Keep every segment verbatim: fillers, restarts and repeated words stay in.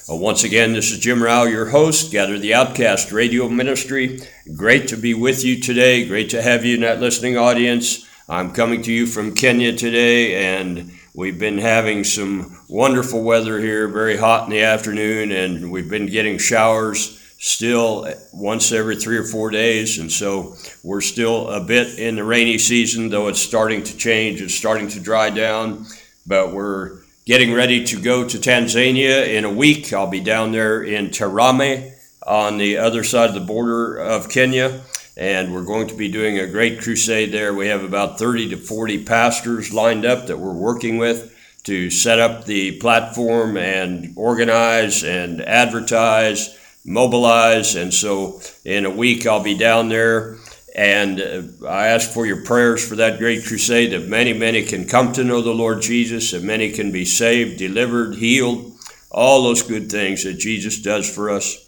Uh, once again, this is Jim Rao, your host, Gather the Outcast Radio Ministry. Great to be with you today. Great to have you in that listening audience. I'm coming to you from Kenya today, and we've been having some wonderful weather here, very hot in the afternoon, and we've been getting showers still once every three or four days, and so we're still a bit in the rainy season, though it's starting to change, it's starting to dry down, but we're getting ready to go to Tanzania in a week. I'll be down there in Tarame on the other side of the border of Kenya, and we're going to be doing a great crusade there. We have about thirty to forty pastors lined up that we're working with to set up the platform and organize and advertise, mobilize, and so in a week I'll be down there, and uh, I ask for your prayers for that great crusade, that many, many can come to know the Lord Jesus, that many can be saved, delivered, healed, all those good things that Jesus does for us.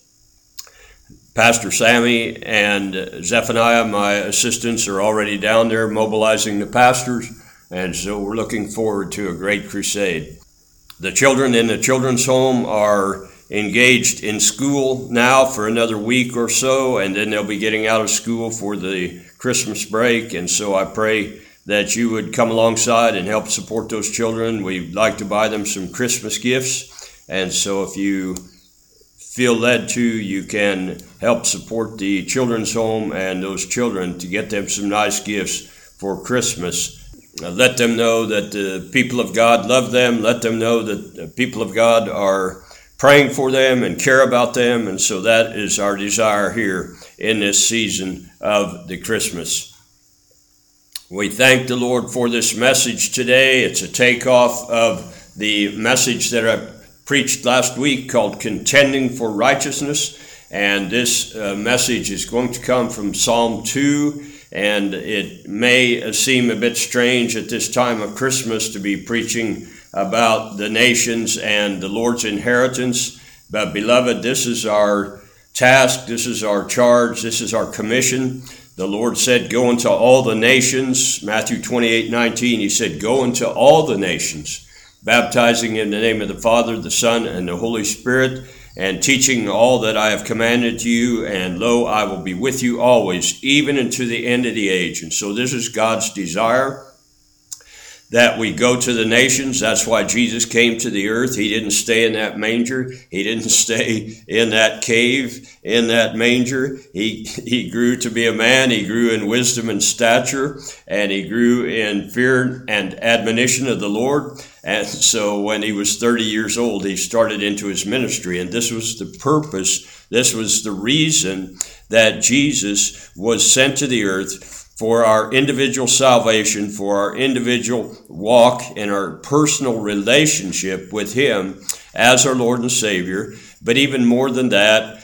Pastor Sammy and Zephaniah, my assistants, are already down there mobilizing the pastors, and so we're looking forward to a great crusade. The children in the children's home are engaged in school now for another week or so, and then they'll be getting out of school for the Christmas break, and so I pray that you would come alongside and help support those children. We'd like to buy them some Christmas gifts, and so if you feel led to, you can help support the children's home and those children to get them some nice gifts for Christmas. Uh, let them know that the people of God love them. Let them know that the people of God are praying for them and care about them, and so that is our desire here in this season of the Christmas. We thank the Lord for this message today. It's a takeoff of the message that I preached last week called Contending for Righteousness, and this uh, message is going to come from Psalm two, and it may seem a bit strange at this time of Christmas to be preaching about the nations and the Lord's inheritance. But beloved, this is our task, this is our charge, this is our commission. The Lord said, go into all the nations. Matthew twenty-eight nineteen, he said, go into all the nations, baptizing in the name of the Father, the Son, and the Holy Spirit, and teaching all that I have commanded to you, and lo, I will be with you always, even unto the end of the age. And so this is God's desire, that we go to the nations. That's why Jesus came to the earth. He didn't stay in that manger. He didn't stay in that cave, in that manger. He, he grew to be a man. He grew in wisdom and stature, and he grew in fear and admonition of the Lord. And so when he was thirty years old, he started into his ministry. And this was the purpose. This was the reason that Jesus was sent to the earth, for our individual salvation, for our individual walk and our personal relationship with him as our Lord and Savior. But even more than that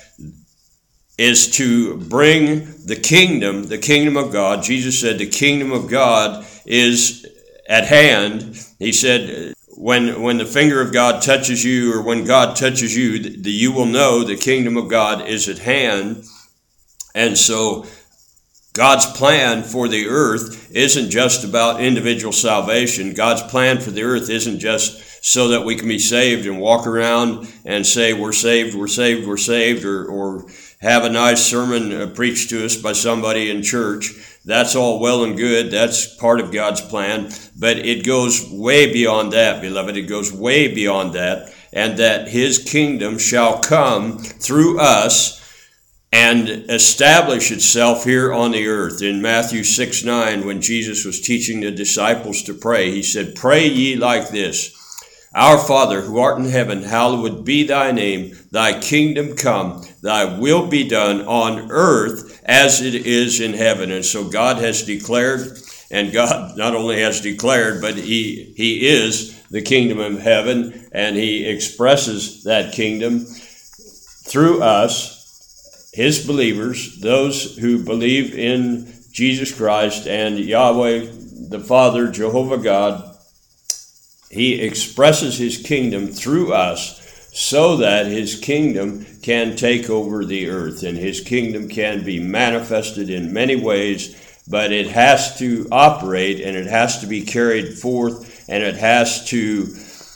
is to bring the kingdom, the kingdom of God. Jesus said the kingdom of God is at hand. He said, when when the finger of God touches you, or when God touches you, the, you will know the kingdom of God is at hand. And so God's plan for the earth isn't just about individual salvation. God's plan for the earth isn't just so that we can be saved and walk around and say we're saved, we're saved, we're saved, or, or have a nice sermon preached to us by somebody in church. That's all well and good. That's part of God's plan. But it goes way beyond that, beloved. It goes way beyond that. And that his kingdom shall come through us and establish itself here on the earth. In Matthew six nine, when Jesus was teaching the disciples to pray, he said, pray ye like this: Our Father, who art in heaven, hallowed be thy name. Thy kingdom come, thy will be done on earth as it is in heaven. And so God has declared, and God not only has declared, but he, he is the kingdom of heaven, and he expresses that kingdom through us, his believers, those who believe in Jesus Christ and Yahweh, the Father, Jehovah God. He expresses his kingdom through us so that his kingdom can take over the earth, and his kingdom can be manifested in many ways, but it has to operate and it has to be carried forth and it has to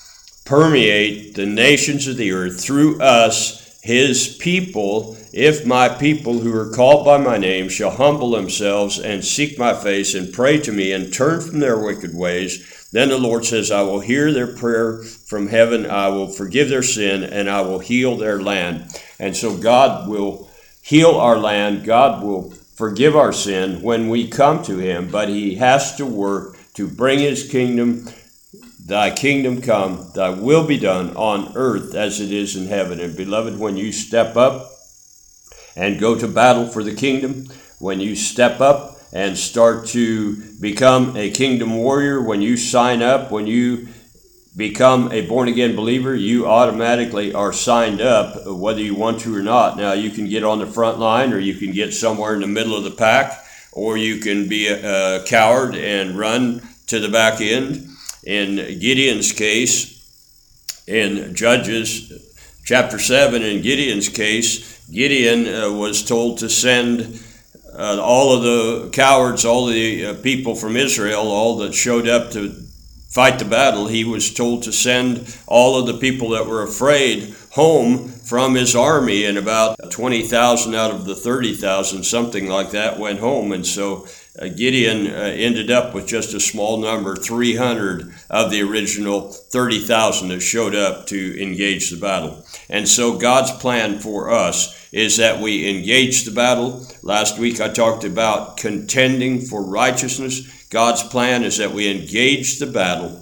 permeate the nations of the earth through us, his people. If my people who are called by my name shall humble themselves and seek my face and pray to me and turn from their wicked ways, then the Lord says, I will hear their prayer from heaven, I will forgive their sin, and I will heal their land. And so God will heal our land. God will forgive our sin when we come to him, but he has to work to bring his kingdom. Thy kingdom come, thy will be done on earth as it is in heaven. And beloved, when you step up and go to battle for the kingdom, when you step up and start to become a kingdom warrior, when you sign up, when you become a born-again believer, you automatically are signed up, whether you want to or not. Now, you can get on the front line, or you can get somewhere in the middle of the pack, or you can be a, a coward and run to the back end. In Gideon's case, in Judges chapter seven, in Gideon's case, Gideon uh, was told to send uh, all of the cowards, all the uh, people from Israel, all that showed up to fight the battle. He was told to send all of the people that were afraid home from his army, and about twenty thousand out of the thirty thousand, something like that, went home. And so uh, Gideon uh, ended up with just a small number, three hundred of the original thirty thousand that showed up to engage the battle. And so God's plan for us is that we engage the battle. Last week I talked about contending for righteousness. God's plan is that we engage the battle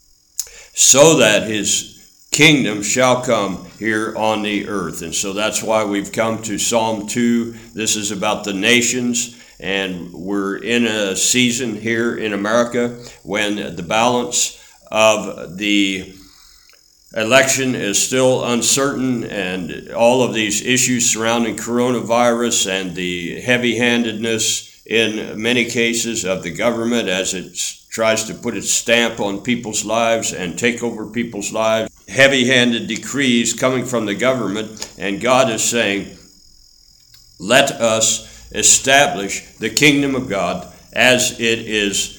so that his kingdom shall come here on the earth. And so that's why we've come to Psalm two. This is about the nations, and we're in a season here in America when the balance of the election is still uncertain, and all of these issues surrounding coronavirus and the heavy-handedness in many cases of the government as it tries to put its stamp on people's lives and take over people's lives. Heavy-handed decrees coming from the government, and God is saying, let us establish the kingdom of God as it is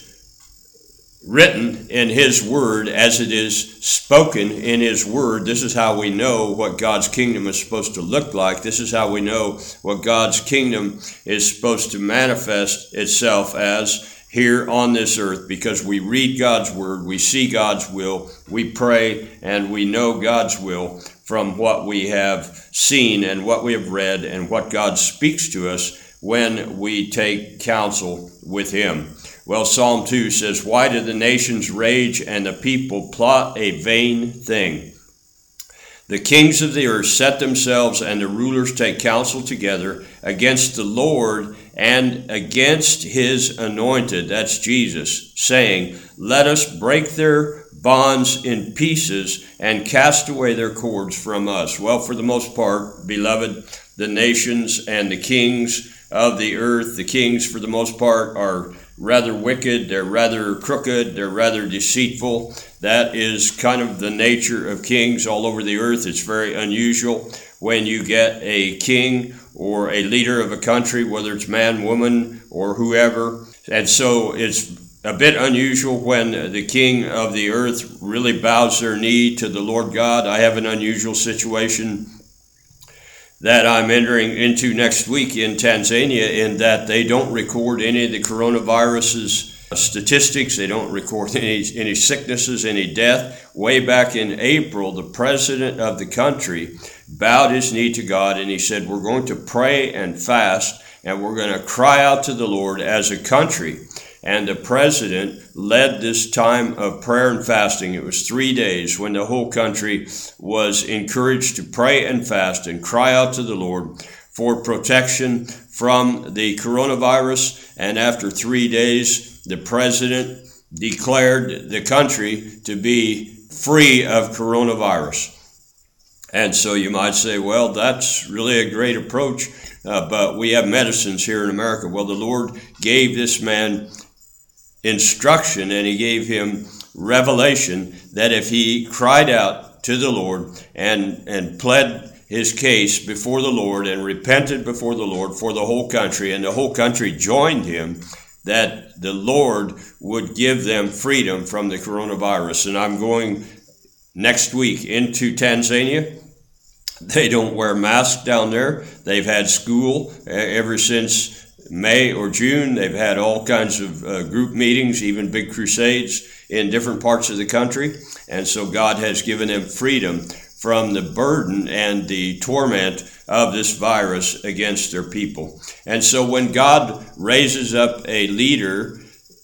written in his word, as it is spoken in his word. This is how we know what God's kingdom is supposed to look like. This is how we know what God's kingdom is supposed to manifest itself as here on this earth, because we read God's word, we see God's will, we pray, and we know God's will from what we have seen and what we have read and what God speaks to us when we take counsel with him. Well, Psalm two says, why do the nations rage and the people plot a vain thing? The kings of the earth set themselves, and the rulers take counsel together against the Lord and against his anointed, that's Jesus, saying, let us break their bonds in pieces and cast away their cords from us. Well, for the most part, beloved, the nations and the kings of the earth, the kings for the most part are rather wicked, they're rather crooked, they're rather deceitful. That is kind of the nature of kings all over the earth. It's very unusual when you get a king or a leader of a country, whether it's man, woman, or whoever. And so it's a bit unusual when the king of the earth really bows their knee to the Lord God. I have an unusual situation that I'm entering into next week in Tanzania, in that they don't record any of the coronavirus's statistics. They don't record any, any sicknesses, any death. Way back in April, the president of the country bowed his knee to God, and he said, we're going to pray and fast, and we're going to cry out to the Lord as a country. And the president led this time of prayer and fasting. It was three days when the whole country was encouraged to pray and fast and cry out to the Lord for protection from the coronavirus. And after three days, the president declared the country to be free of coronavirus. And so you might say, well, that's really a great approach, uh, but we have medicines here in America. Well, the Lord gave this man instruction, and he gave him revelation that if he cried out to the Lord and and pled his case before the Lord and repented before the Lord for the whole country, and the whole country joined him, that the Lord would give them freedom from the coronavirus. And I'm going next week into Tanzania. They don't wear masks down there. They've had school ever since May or June. They've had all kinds of uh, group meetings, even big crusades in different parts of the country. And so God has given them freedom from the burden and the torment of this virus against their people. And so when God raises up a leader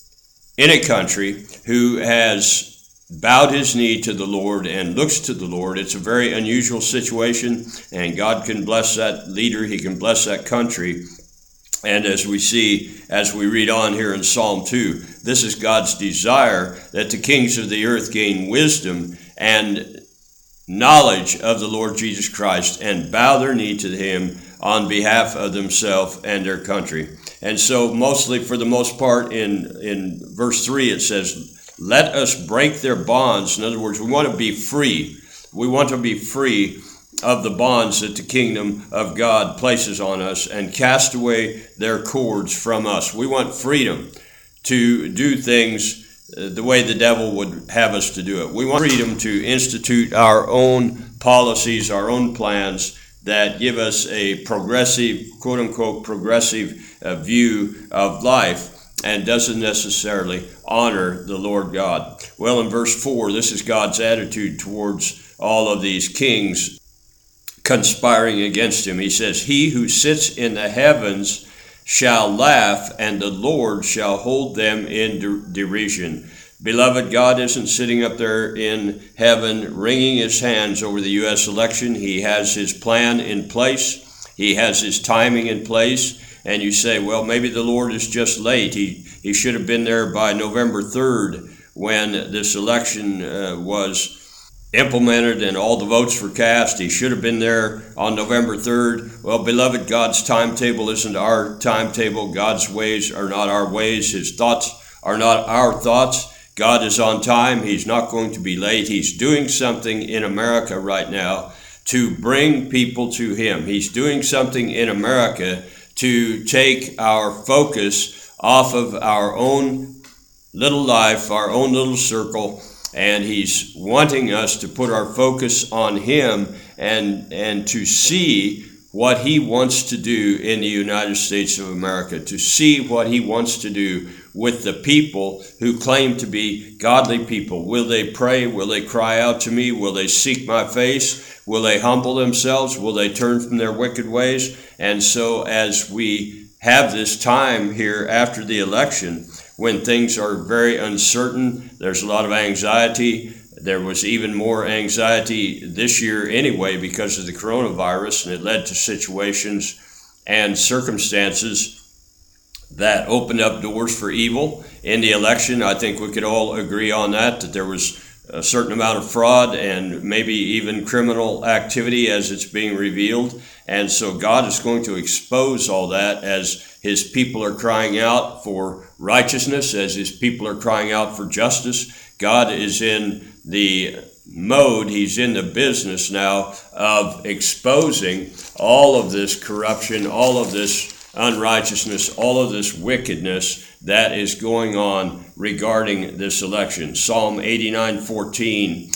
in a country who has bowed his knee to the Lord and looks to the Lord, it's a very unusual situation, and God can bless that leader. He can bless that country. And as we see, as we read on here in Psalm two, this is God's desire, that the kings of the earth gain wisdom and knowledge of the Lord Jesus Christ and bow their knee to him on behalf of themselves and their country. And so mostly, for the most part, in, in verse three, it says, let us break their bonds. In other words, we want to be free. We want to be free of the bonds that the kingdom of God places on us and cast away their cords from us. We want freedom to do things the way the devil would have us to do it. We want freedom to institute our own policies, our own plans that give us a progressive, quote unquote, progressive uh, view of life, and doesn't necessarily honor the Lord God. Well, in verse four, this is God's attitude towards all of these kings conspiring against him. He says, he who sits in the heavens shall laugh, and the Lord shall hold them in der- derision. Beloved, God isn't sitting up there in heaven wringing his hands over the U S election. He has his plan in place. He has his timing in place. And you say, well, maybe the Lord is just late. He he should have been there by November third when this election uh, was implemented and all the votes were cast. He should have been there on November third. Well, beloved, God's timetable isn't our timetable. God's ways are not our ways. His thoughts are not our thoughts. God is on time. He's not going to be late. He's doing something in America right now to bring people to him. He's doing something in America to take our focus off of our own little life, our own little circle, and he's wanting us to put our focus on him and and to see what he wants to do in the United States of America, to see what he wants to do with the people who claim to be godly people. Will they pray? Will they cry out to me? Will they seek my face? Will they humble themselves? Will they turn from their wicked ways? And so as we have this time here after the election, when things are very uncertain, there's a lot of anxiety. There was even more anxiety this year anyway because of the coronavirus, and it led to situations and circumstances that opened up doors for evil in the election. I think we could all agree on that, that there was a certain amount of fraud and maybe even criminal activity as it's being revealed. And so God is going to expose all that as his people are crying out for righteousness, as his people are crying out for justice. God is in the mode, he's in the business now of exposing all of this corruption, all of this unrighteousness, all of this wickedness that is going on regarding this election. Psalm eighty-nine fourteen,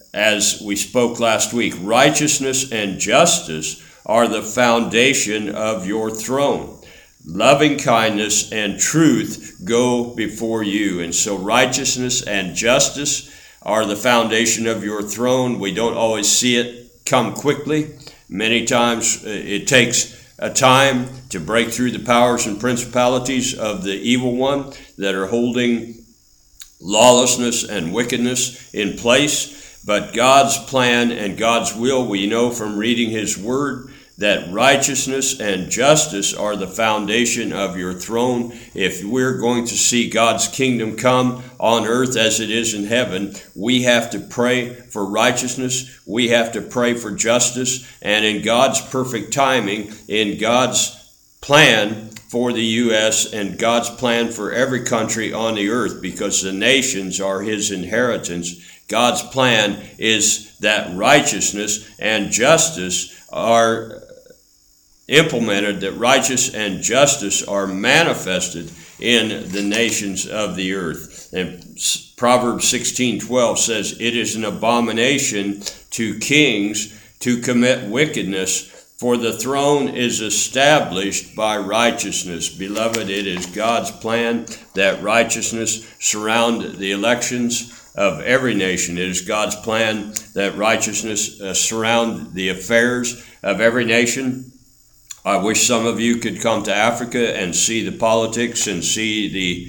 as we spoke last week, righteousness and justice are the foundation of your throne. Loving kindness and truth go before you. And so righteousness and justice are the foundation of your throne. We don't always see it come quickly. Many times it takes a time to break through the powers and principalities of the evil one that are holding lawlessness and wickedness in place. But God's plan and God's will, we know from reading his word, that righteousness and justice are the foundation of your throne. If we're going to see God's kingdom come on earth as it is in heaven, we have to pray for righteousness. We have to pray for justice. And in God's perfect timing, in God's plan for the U S and God's plan for every country on the earth, because the nations are his inheritance, God's plan is that righteousness and justice are implemented, that righteous and justice are manifested in the nations of the earth. And Proverbs sixteen twelve says, "It is an abomination to kings to commit wickedness, for the throne is established by righteousness." Beloved, it is God's plan that righteousness surround the elections of every nation. It is God's plan that righteousness uh, surround the affairs of every nation. I wish some of you could come to Africa and see the politics and see the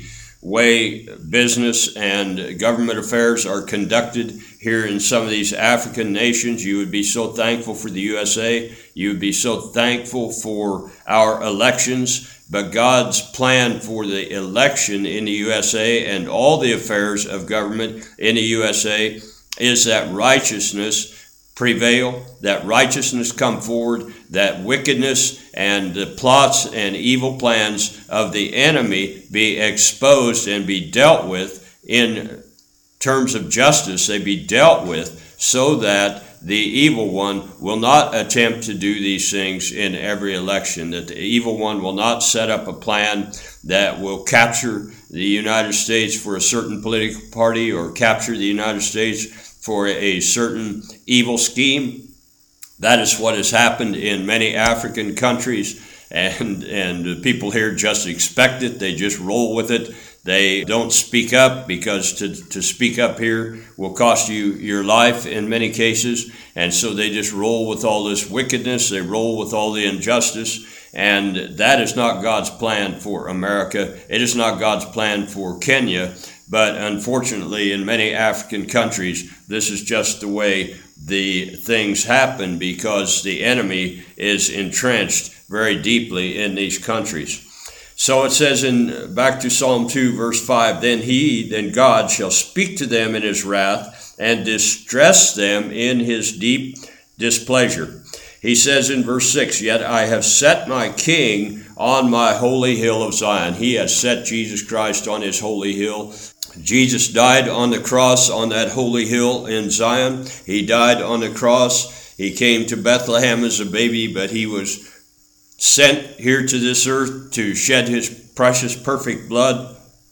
way business and government affairs are conducted here in some of these African nations. You would be so thankful for the U S A. You would be so thankful for our elections. But God's plan for the election in the U S A and all the affairs of government in the U S A is that righteousness prevail, that righteousness come forward, that wickedness and the plots and evil plans of the enemy be exposed and be dealt with in terms of justice. They be dealt with so that the evil one will not attempt to do these things in every election, that the evil one will not set up a plan that will capture the United States for a certain political party or capture the United States for a certain evil scheme. That is what has happened in many African countries, and, and people here just expect it. They just roll with it. They don't speak up, because to, to speak up here will cost you your life in many cases. And so they just roll with all this wickedness. They roll with all the injustice. And that is not God's plan for America. It is not God's plan for Kenya. But unfortunately, in many African countries, this is just the way the things happen, because the enemy is entrenched very deeply in these countries. So it says in back to Psalm two, verse five, "Then he, then God, shall speak to them in his wrath and distress them in his deep displeasure." He says in verse six, "Yet I have set my king on my holy hill of Zion." He has set Jesus Christ on his holy hill. Jesus died on the cross on that holy hill in Zion. He died on the cross. He came to Bethlehem as a baby, but he was sent here to this earth to shed his precious, perfect blood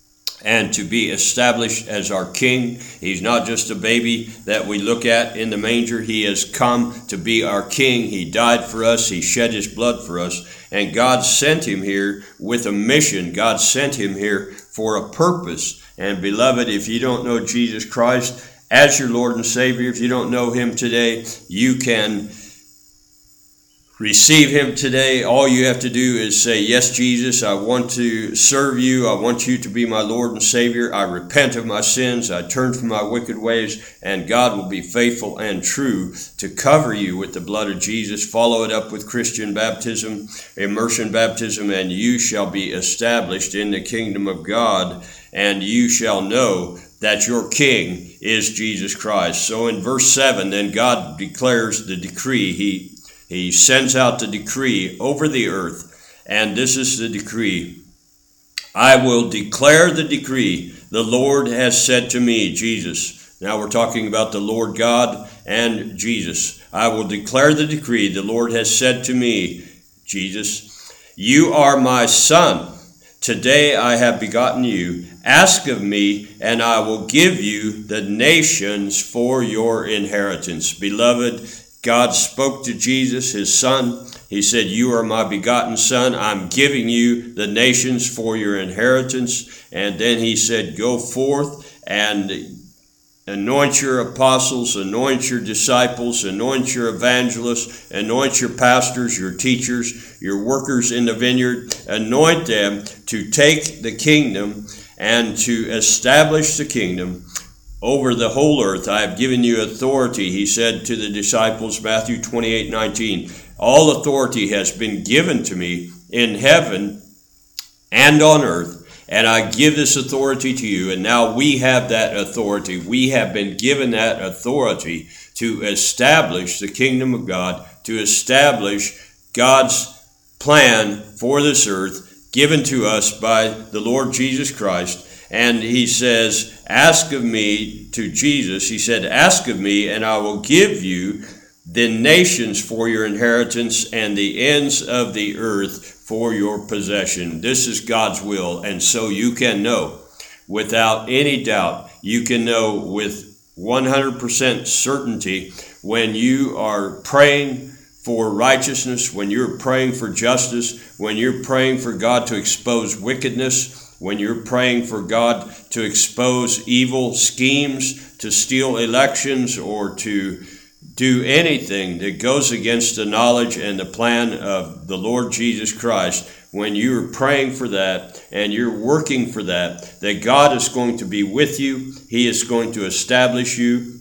and to be established as our king. He's not just a baby that we look at in the manger. He has come to be our king. He died for us. He shed his blood for us. And God sent him here with a mission. God sent him here for a purpose. And beloved, if you don't know Jesus Christ as your Lord and Savior, if you don't know him today, you can receive him today. All you have to do is say, "Yes, Jesus, I want to serve you. I want you to be my Lord and Savior. I repent of my sins. I turn from my wicked ways," and God will be faithful and true to cover you with the blood of Jesus. Follow it up with Christian baptism, immersion baptism, and you shall be established in the kingdom of God, and you shall know that your king is Jesus Christ. So in verse seven, then God declares the decree. He He sends out the decree over the earth, and this is the decree. "I will declare the decree. The Lord has said to me," Jesus. Now we're talking about the Lord God and Jesus. "I will declare the decree. The Lord has said to me," Jesus, "You are my son. Today I have begotten you. Ask of me, and I will give you the nations for your inheritance." Beloved, God spoke to Jesus, his son. He said, "You are my begotten son. I'm giving you the nations for your inheritance." And then he said, "Go forth and anoint your apostles, anoint your disciples, anoint your evangelists, anoint your pastors, your teachers, your workers in the vineyard. Anoint them to take the kingdom and to establish the kingdom over the whole earth. I have given you authority," he said to the disciples, Matthew twenty-eight nineteen. "All authority has been given to me in heaven and on earth, and I give this authority to you." And now we have that authority. We have been given that authority to establish the kingdom of God, to establish God's plan for this earth, given to us by the Lord Jesus Christ. And he says, "Ask of me," to Jesus. He said, "Ask of me, and I will give you the nations for your inheritance, and the ends of the earth for your possession. This is God's will, and so you can know without any doubt. You can know with one hundred percent certainty when you are praying for righteousness, when you're praying for justice, when you're praying for God to expose wickedness, when you're praying for God to expose evil schemes, to steal elections, or to do anything that goes against the knowledge and the plan of the Lord Jesus Christ. When you're praying for that and you're working for that, that God is going to be with you. He is going to establish you.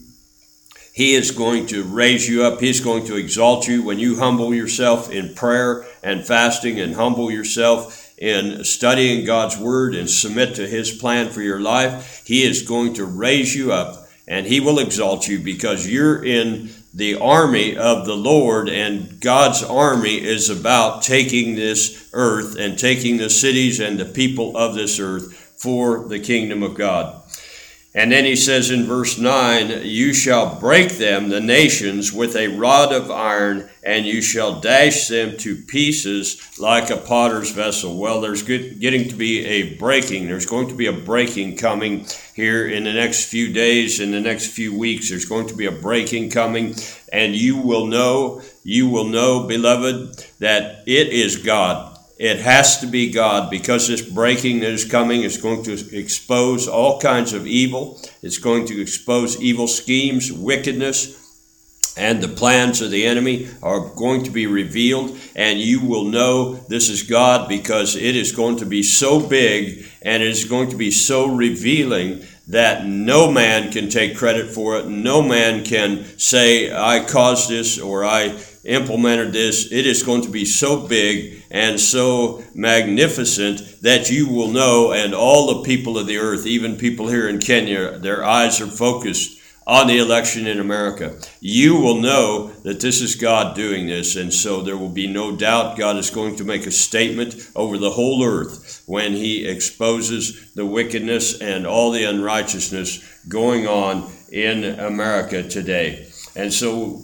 He is going to raise you up. He's going to exalt you. When you humble yourself in prayer and fasting, and humble yourself in studying God's word and submit to his plan for your life, he is going to raise you up and he will exalt you, because you're in the army of the Lord, and God's army is about taking this earth and taking the cities and the people of this earth for the kingdom of God. And then he says in verse nine, you shall break them, the nations, with a rod of iron, and you shall dash them to pieces like a potter's vessel. Well, there's getting to be a breaking. There's going to be a breaking coming here in the next few days, in the next few weeks. There's going to be a breaking coming, and you will know, you will know, beloved, that it is God. It has to be God, because this breaking that is coming is going to expose all kinds of evil. It's going to expose evil schemes, wickedness, and the plans of the enemy are going to be revealed. And you will know this is God, because it is going to be so big and it is going to be so revealing that no man can take credit for it. No man can say, I caused this or I implemented this. It is going to be so big and so magnificent that you will know, and all the people of the earth, even people here in Kenya, their eyes are focused on the election in America. You will know that this is God doing this, and so there will be no doubt God is going to make a statement over the whole earth when he exposes the wickedness and all the unrighteousness going on in America today. And so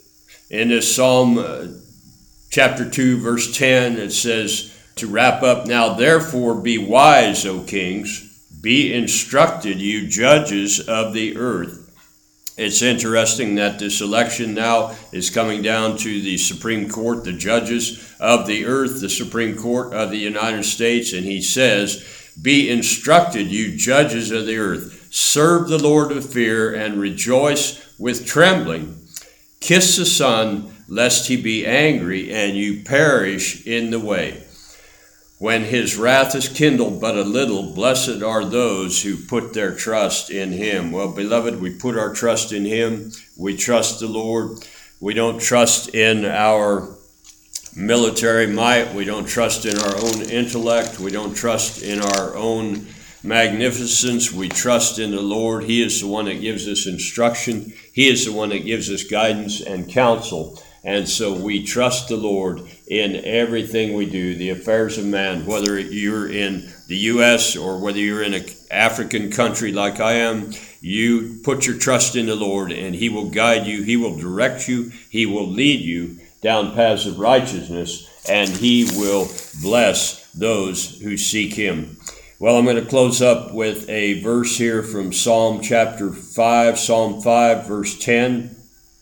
in this Psalm uh, chapter two, verse ten, it says, to wrap up, now therefore be wise, O kings, be instructed, you judges of the earth. It's interesting that this election now is coming down to the Supreme Court, the judges of the earth, the Supreme Court of the United States, and he says, be instructed, you judges of the earth, serve the Lord with fear and rejoice with trembling. Kiss the Son, lest he be angry and you perish in the way. When his wrath is kindled but a little, blessed are those who put their trust in him. Well, beloved, we put our trust in him. We trust the Lord. We don't trust in our military might. We don't trust in our own intellect. We don't trust in our own magnificence. We trust in the Lord. He is the one that gives us instruction. He is the one that gives us guidance and counsel. And so we trust the Lord in everything we do, the affairs of man, whether you're in the U S or whether you're in an African country like I am. You put your trust in the Lord, and he will guide you. He will direct you. He will lead you down paths of righteousness, and he will bless those who seek him. Well, I'm going to close up with a verse here from Psalm chapter five, Psalm five, verse ten.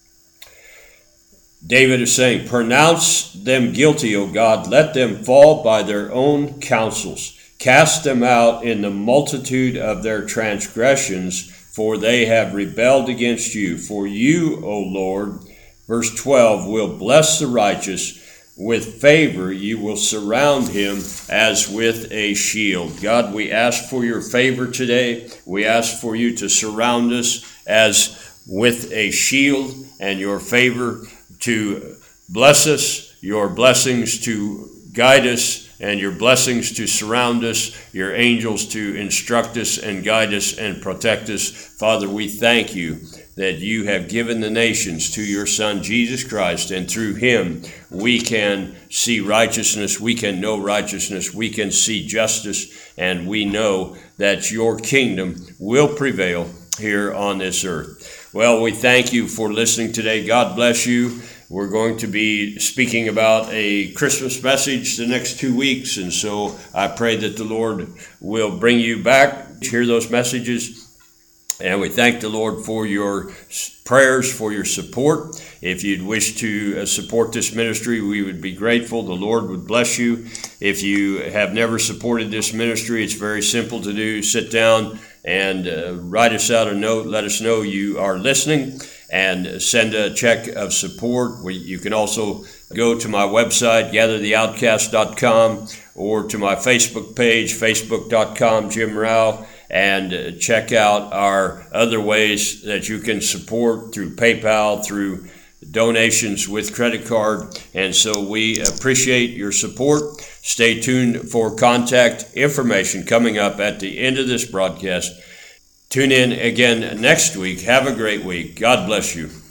David is saying, pronounce them guilty, O God. Let them fall by their own counsels. Cast them out in the multitude of their transgressions, for they have rebelled against you. For you, O Lord, verse twelve, will bless the righteous. With favor you will surround him as with a shield. God, we ask for your favor today. We ask for you to surround us as with a shield, and your favor to bless us, your blessings to guide us, and your blessings to surround us, your angels to instruct us and guide us and protect us. Father, we thank you that you have given the nations to your Son, Jesus Christ, and through him we can see righteousness, we can know righteousness, we can see justice, and we know that your kingdom will prevail here on this earth. Well, we thank you for listening today. God bless you. We're going to be speaking about a Christmas message the next two weeks, and so I pray that the Lord will bring you back to hear those messages. And we thank the Lord for your prayers, for your support. If you'd wish to support this ministry, we would be grateful. The Lord would bless you. If you have never supported this ministry, it's very simple to do. Sit down and uh, write us out a note. Let us know you are listening and send a check of support. We, you can also go to my website, gather the outcast dot com, or to my Facebook page, facebook dot com, Jim Rao, and check out our other ways that you can support through PayPal, through donations with credit card. And so we appreciate your support. Stay tuned for contact information coming up at the end of this broadcast. Tune in again next week. Have a great week. God bless you.